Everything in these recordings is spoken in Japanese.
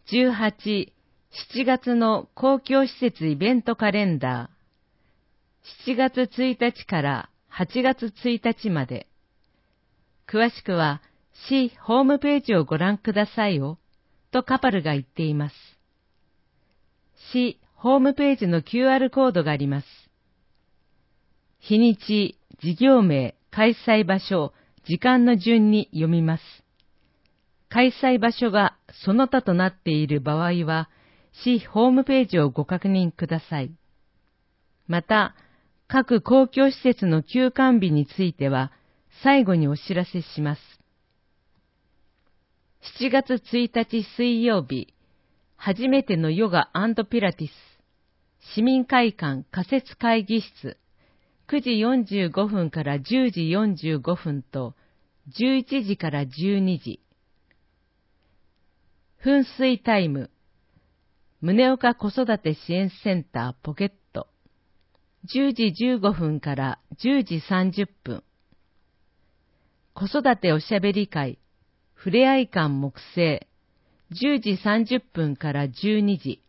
18、7月の公共施設イベントカレンダー。7月1日から8月1日まで。詳しくは、市ホームページをご覧くださいよ、とカパルが言っています。市ホームページの QR コードがあります。日にち、事業名、開催場所、時間の順に読みます。開催場所がその他となっている場合は、市ホームページをご確認ください。また、各公共施設の休館日については、最後にお知らせします。7月1日水曜日、初めてのヨガ&ピラティス、市民会館仮設会議室、9時45分から10時45分と、11時から12時。噴水タイム、宗岡子育て支援センターポケット、10時15分から10時30分。子育ておしゃべり会、ふれあい館木星、10時30分から12時。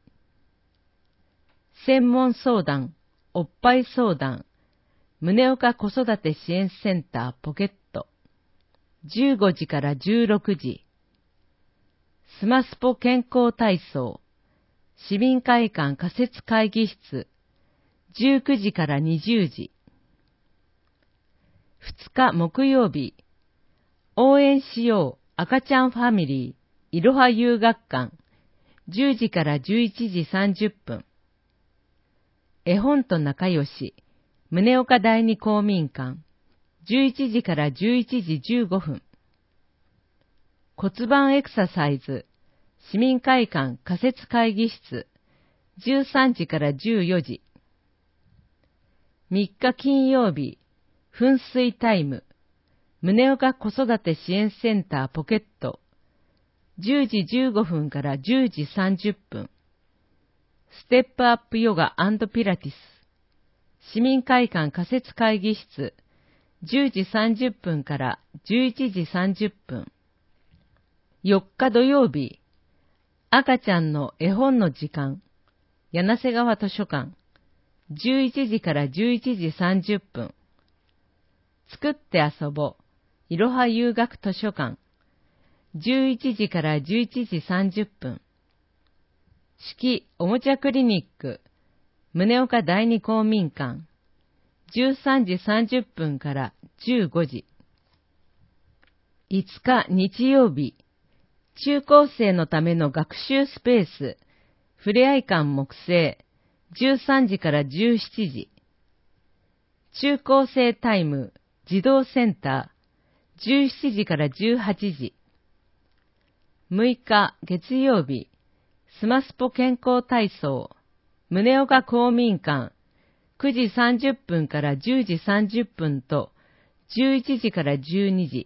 専門相談、おっぱい相談、宗岡子育て支援センターポケット、15時から16時。スマスポ健康体操、市民会館仮設会議室、19時から20時。2日木曜日、応援しよう赤ちゃんファミリー、いろは遊学館、10時から11時30分。絵本と仲良し、宗岡第二公民館、11時から11時15分。骨盤エクササイズ、市民会館仮設会議室、13時から14時。3日金曜日、噴水タイム、宗岡子育て支援センターポケット、10時15分から10時30分。ステップアップヨガ&ピラティス、市民会館仮設会議室、10時30分から11時30分。4日土曜日、赤ちゃんの絵本の時間、柳瀬川図書館、11時から11時30分。作って遊ぼう、いろは遊学図書館、11時から11時30分。四季おもちゃクリニック、宗岡第二公民館、13時30分から15時。5日日曜日、中高生のための学習スペース、ふれあい館木星、13時から17時。中高生タイム、児童センター、17時から18時。6日月曜日、スマスポ健康体操、宗岡公民館、9時30分から10時30分と、11時から12時。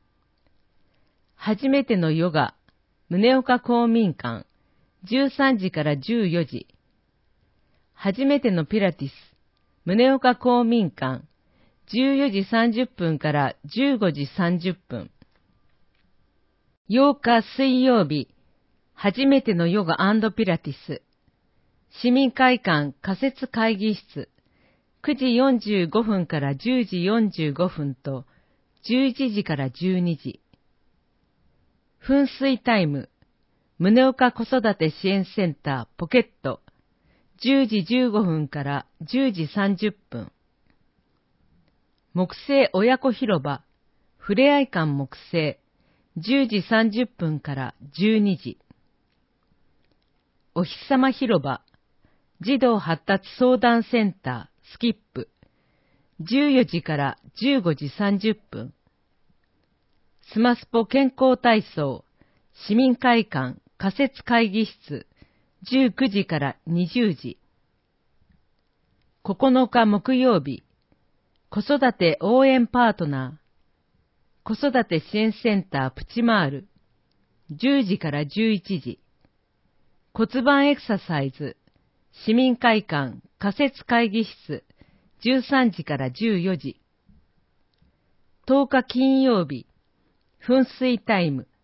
初めてのヨガ、宗岡公民館、13時から14時。初めてのピラティス、宗岡公民館、14時30分から15時30分。8日水曜日、初めてのヨガ&ピラティス、市民会館仮設会議室、9時45分から10時45分と、11時から12時。噴水タイム、宗岡子育て支援センターポケット、10時15分から10時30分。木星親子広場、ふれあい館木星、10時30分から12時。お日様広場、児童発達相談センタースキップ、14時から15時30分。スマスポ健康体操、市民会館仮設会議室、19時から20時。9日木曜日、子育て応援パートナー、子育て支援センタープチマール、10時から11時。骨盤エクササイズ、市民会館仮設会議室、13時から14時。10日金曜日、噴水タイム、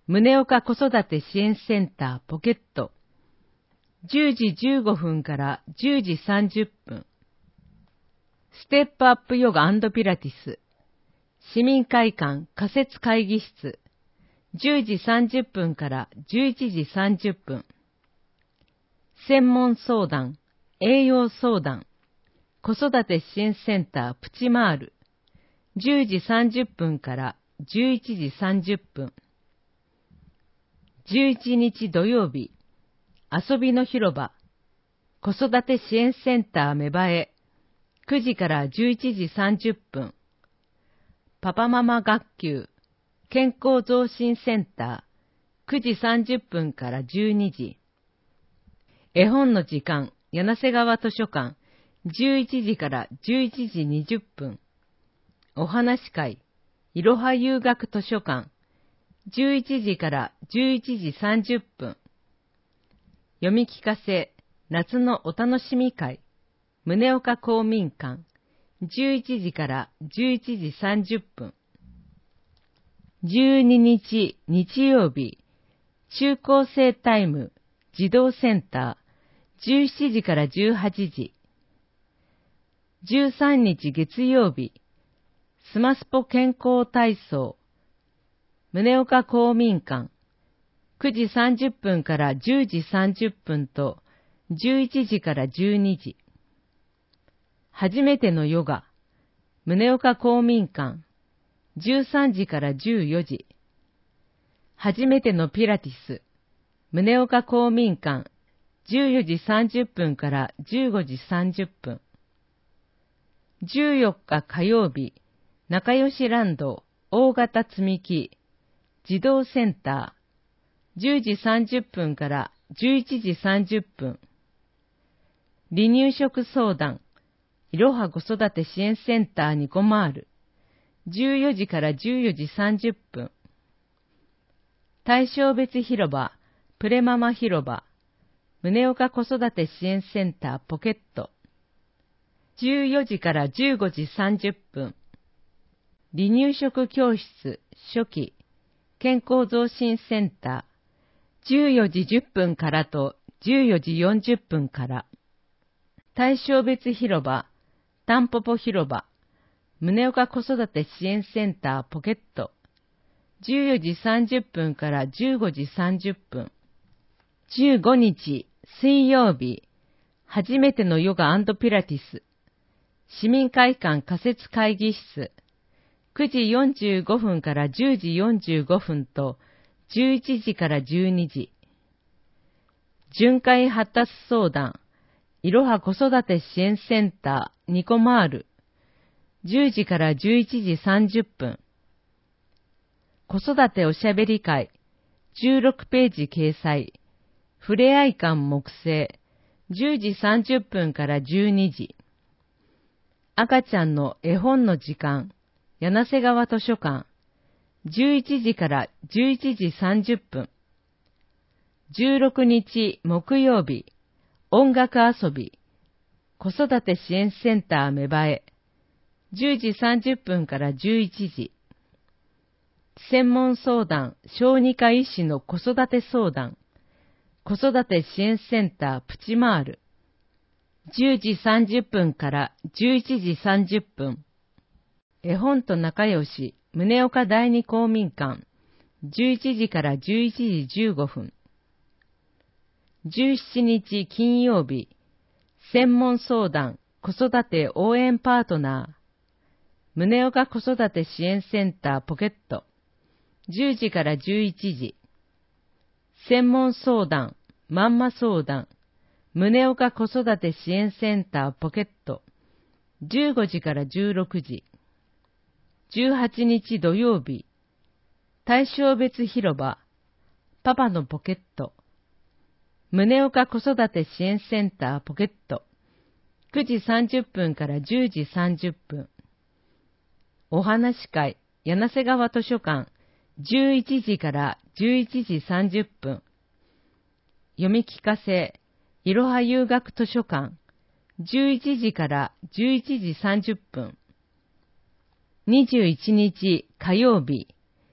宗岡子育て支援センターポケット。10時15分から10時30分。ステップアップヨガ&ピラティス。市民会館仮設会議室。10時30分から11時30分。専門相談、栄養相談、子育て支援センタープチマール。10時30分から11時30分。11日土曜日、遊びの広場、子育て支援センター芽生え。9時から11時30分。パパママ学級、健康増進センター、9時30分から12時。絵本の時間、柳瀬川図書館、11時から11時20分。お話し会、いろは遊学図書館、11時から11時30分。読み聞かせ、夏のお楽しみ会、宗岡公民館、11時から11時30分。12日日曜日、中高生タイム児童センター、17時から18時。13日月曜日、スマスポ健康体操、宗岡公民館、9時30分から10時30分と、11時から12時。初めてのヨガ、宗岡公民館、13時から14時。初めてのピラティス、宗岡公民館、14時30分から15時30分。14日火曜日、仲良しランド大型積み木児童センター、10時30分から11時30分。離乳食相談、いろは子育て支援センターニコマール、14時から14時30分。対象別広場、プレママ広場、宗岡子育て支援センターポケット、14時から15時30分。離乳食教室初期健康増進センター、14時10分からと14時40分から。対象別広場、タンポポ広場、宗岡子育て支援センターポケット、14時30分から15時30分。15日水曜日、初めてのヨガ&ピラティス、市民会館仮設会議室、9時45分から10時45分と、11時から12時。巡回発達相談、いろは子育て支援センターニコマール、10時から11時30分。子育ておしゃべり会、16ページ掲載、ふれあい館木製、10時30分から12時。赤ちゃんの絵本の時間、柳瀬川図書館、11時から11時30分。16日木曜日、音楽遊び、子育て支援センター芽生え、10時30分から11時。専門相談、小児科医師の子育て相談、子育て支援センタープチマール、10時30分から11時30分。絵本と仲良し、宗岡第二公民館、11時から11時15分。17日金曜日、専門相談、子育て応援パートナー、宗岡子育て支援センターポケット、10時から11時。専門相談、マンマ相談、宗岡子育て支援センターポケット、15時から16時。18日土曜日、対象別広場、パパのポケット、宗岡子育て支援センターポケット、9時30分から10時30分。お話し会、柳瀬川図書館、11時から11時30分。読み聞かせ、いろは遊学図書館、11時から11時30分。21日火曜日、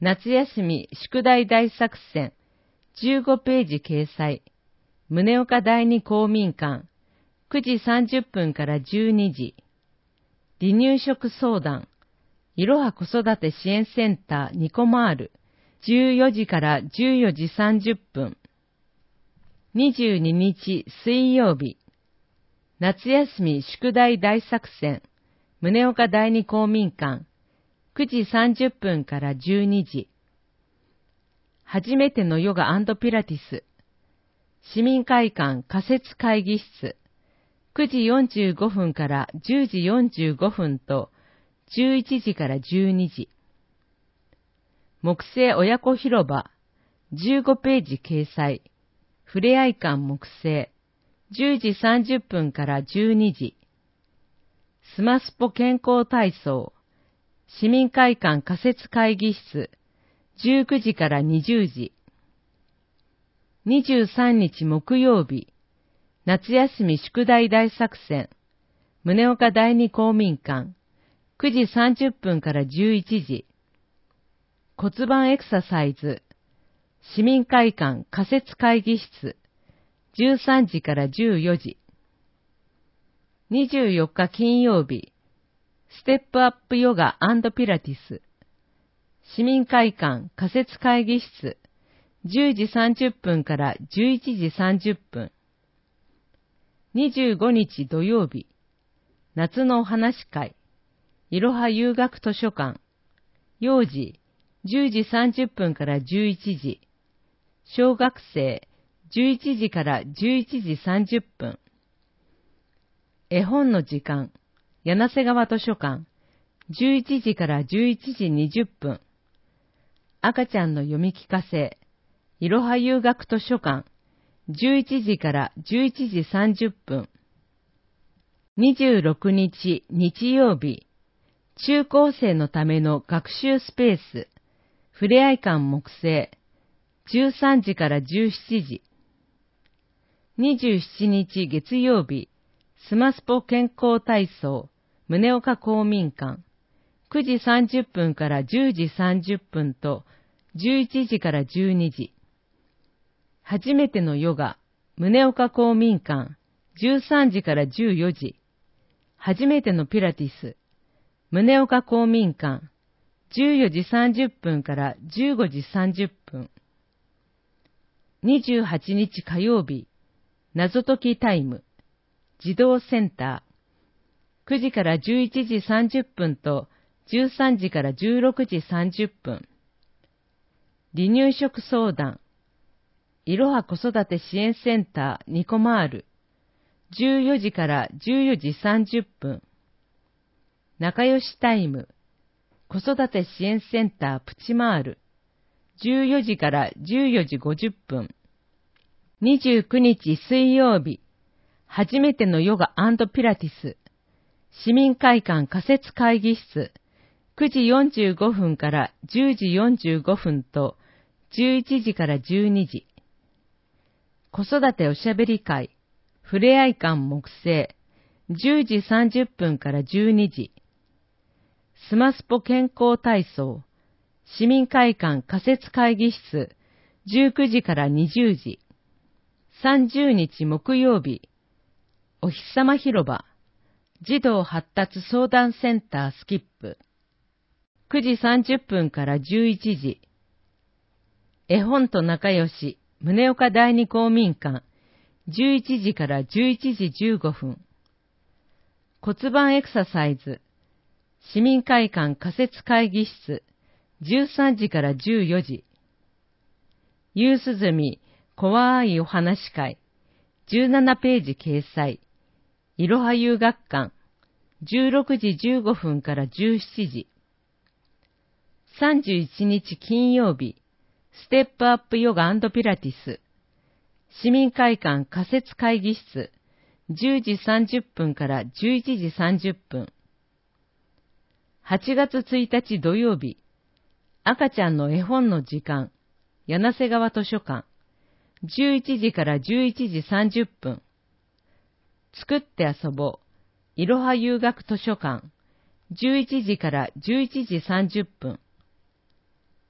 夏休み宿題大作戦、15ページ掲載。宗岡第二公民館、9時30分から12時。離乳食相談、いろは子育て支援センターニコマール、14時から14時30分。22日水曜日、夏休み宿題大作戦、宗岡第二公民館、9時30分から12時。初めてのヨガ&ピラティス、市民会館仮設会議室、9時45分から10時45分と、11時から12時。木星親子広場、15ページ掲載。ふれあい館木星、10時30分から12時。スマスポ健康体操、市民会館仮設会議室、19時から20時。23日木曜日、夏休み宿題大作戦、宗岡第二公民館、9時30分から11時。骨盤エクササイズ、市民会館仮設会議室、13時から14時。24日金曜日、ステップアップヨガ&ピラティス、市民会館仮設会議室、10時30分から11時30分。25日土曜日、夏のお話会、いろは遊学図書館、幼児、10時30分から11時、小学生、11時から11時30分。絵本の時間、柳瀬川図書館、11時から11時20分。赤ちゃんの読み聞かせ、いろは遊学図書館、11時から11時30分。26日日曜日、中高生のための学習スペース、ふれあい館木星、13時から17時。27日月曜日、スマスポ健康体操、宗岡公民館、9時30分から10時30分と、11時から12時。初めてのヨガ、宗岡公民館、13時から14時。初めてのピラティス、宗岡公民館、14時30分から15時30分。28日火曜日、謎解きタイム、児童センター、9時から11時30分と13時から16時30分。離乳食相談、いろは子育て支援センターニコマール、14時から14時30分。仲良しタイム、子育て支援センタープチマール、14時から14時50分。29日水曜日、初めてのヨガ&ピラティス、市民会館仮設会議室、9時45分から10時45分と、11時から12時。子育ておしゃべり会、ふれあい館木星、10時30分から12時。スマスポ健康体操、市民会館仮設会議室、19時から20時。30日木曜日、お日様広場、児童発達相談センタースキップ、9時30分から11時。絵本と仲良し、宗岡第二公民館、11時から11時15分。骨盤エクササイズ、市民会館仮設会議室、13時から14時。夕涼み、怖いお話会、17ページ掲載。いろは遊学館、16時15分から17時。31日金曜日、ステップアップヨガ&ピラティス、市民会館仮設会議室、10時30分から11時30分。8月1日土曜日、赤ちゃんの絵本の時間、柳瀬川図書館、11時から11時30分。作って遊ぼう、いろは遊学図書館、11時から11時30分。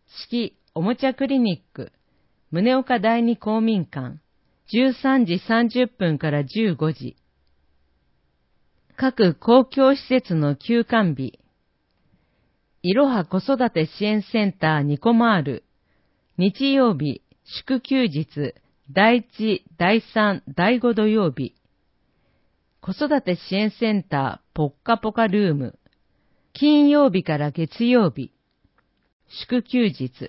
式おもちゃクリニック、宗岡第二公民館、13時30分から15時。各公共施設の休館日。いろは子育て支援センターニコマール、日曜日、祝休日、第1、第3、第5土曜日。子育て支援センターポッカポカルーム、金曜日から月曜日、祝休日。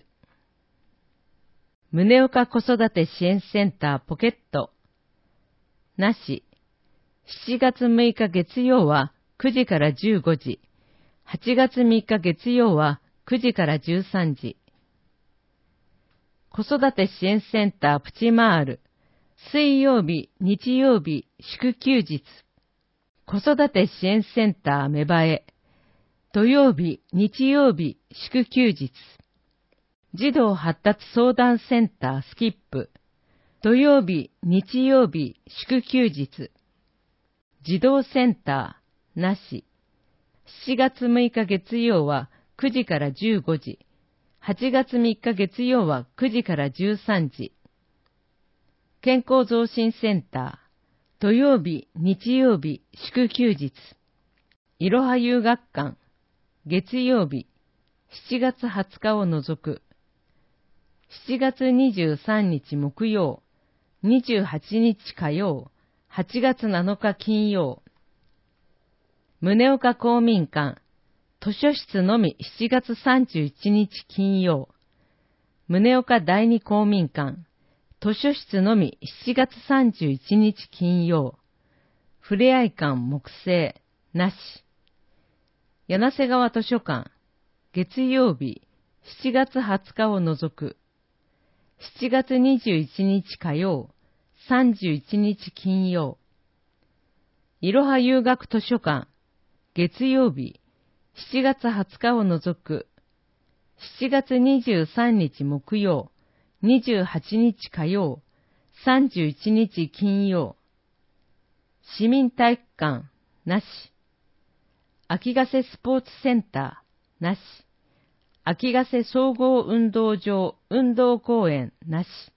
宗岡子育て支援センターポケット、なし。7月6日月曜は9時から15時、8月3日月曜は9時から13時。子育て支援センタープチマール、水曜日、日曜日、祝休日。子育て支援センター芽生え、土曜日、日曜日、祝休日。児童発達相談センタースキップ、土曜日、日曜日、祝休日。児童センター、なし。7月6日月曜は9時から15時、8月3日月曜は9時から13時。健康増進センター、土曜日、日曜日、祝休日。いろは遊学館、月曜日、7月20日を除く。7月23日木曜、28日火曜、8月7日金曜。宗岡公民館、図書室のみ7月31日金曜。宗岡第二公民館、図書室のみ7月31日金曜。ふれあい館木製、なし。柳瀬川図書館、月曜日、7月20日を除く。7月21日火曜、31日金曜。いろは遊学図書館、月曜日、7月20日を除く。7月23日木曜、28日火曜、31日金曜。市民体育館、なし。秋ヶ瀬スポーツセンター、なし。秋ヶ瀬総合運動場運動公園、なし。